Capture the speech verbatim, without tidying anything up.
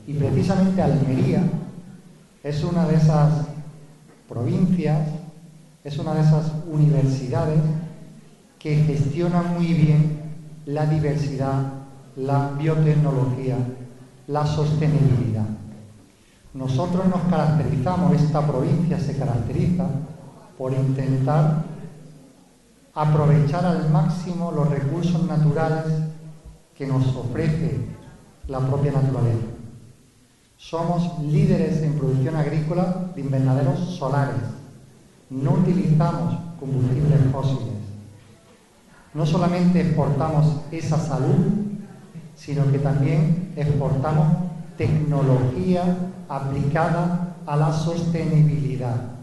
Y precisamente Almería es una de esas provincias, es una de esas universidades que gestiona muy bien la diversidad, la biotecnología, la sostenibilidad. Nosotros nos caracterizamos, esta provincia se caracteriza por intentar aprovechar al máximo los recursos naturales que nos ofrece la propia naturaleza. Somos líderes en producción agrícola de invernaderos solares. No utilizamos combustibles fósiles. No solamente exportamos esa salud, sino que también exportamos tecnología aplicada a la sostenibilidad.